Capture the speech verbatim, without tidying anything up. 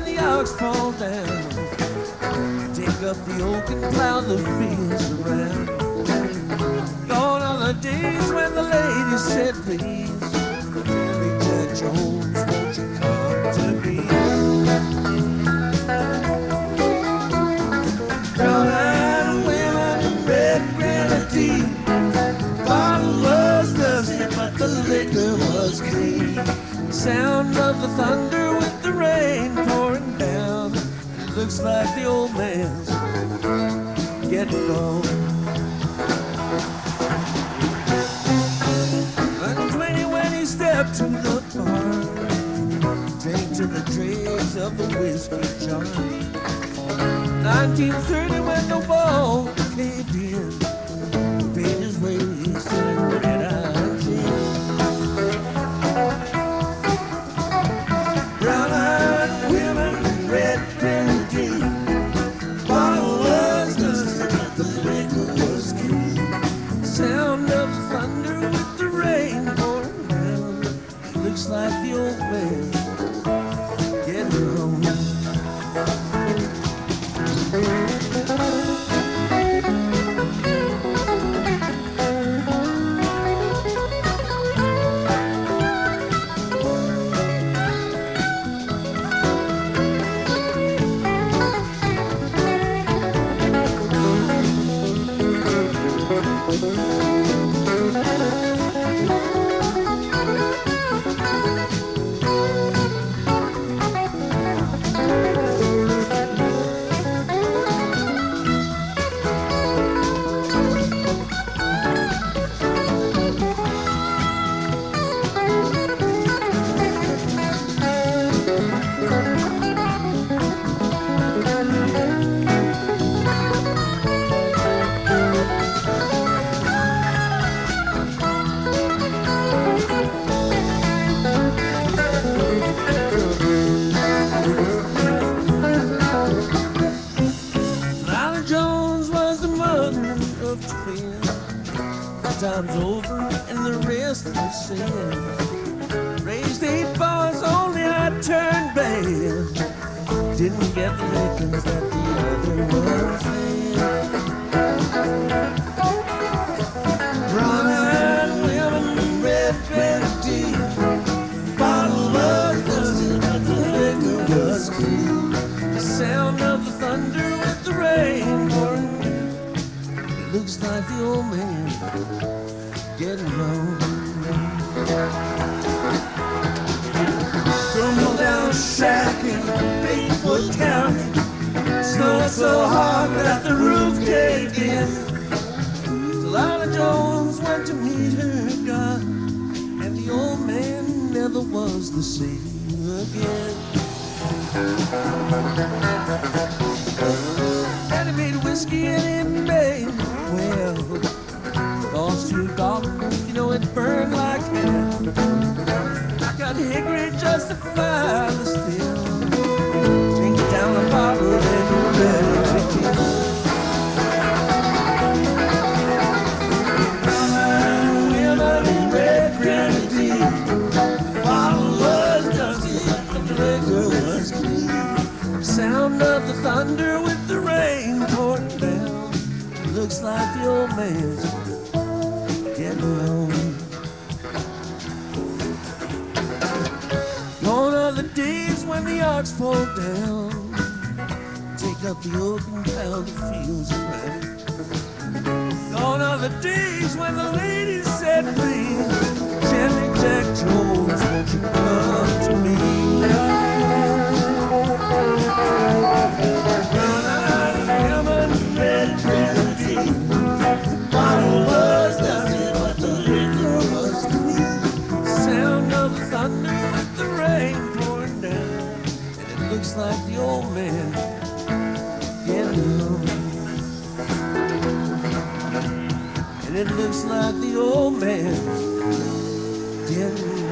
the ox fall down. Take up the oak and plow the fields around. Gone are the days when the ladies said please. Billy Jack Jones, won't you come to me? Brown-eyed women and red grenadine. Bottle was dusty, but the liquor was clean. Sound of the thunder with the rain pouring down. It looks like the old man's getting old. Twenty when he stepped to the bar, drank to the dregs of the whiskey jar. Nineteen thirty when the wall caved in, paid his way to the red-eyed gin. Brown-eyed women, red grenadine. Bottle was dusty, but the liquor was clean. Sound of the thunder with the rain pouring down. Looks like the old man getting home. Time's over and the rest was sin. Raised eight boys, only I turned bad. Didn't get the lickings that the other was in. Brown-eyed women, red grenadine. Bottle was dusty, but the liquor was clean. The sound of the thunder with the rain pouring. It looks like the old man getting home. Tumble down shack in Bigfoot County. Snowed so hard that the roof caved in. Delilah Jones went to meet her God, and the old man never was the same again. And he made whiskey and he made well. Cost two dollars, you know it burned like hell. I got hickory just to find the still. Drink down the bottle and you're ready to kill. Women in red grenadine. The bottle was dusty, but the liquor was clean. Sound of the thunder with the rain pouring down. Looks like the old man's getting home. Gone are the days when the ox fall down. Take up the oak and plow the fields around. Gone are the days when the ladies said please. Jenny Jack Jones, won't you come to me? Brown-eyed women, red grenadine. Bottle was dusty, but the liquor was clean. Sound of the thunder with the rain pouring down. And it looks like the old man getting home. And it looks like the old man getting home.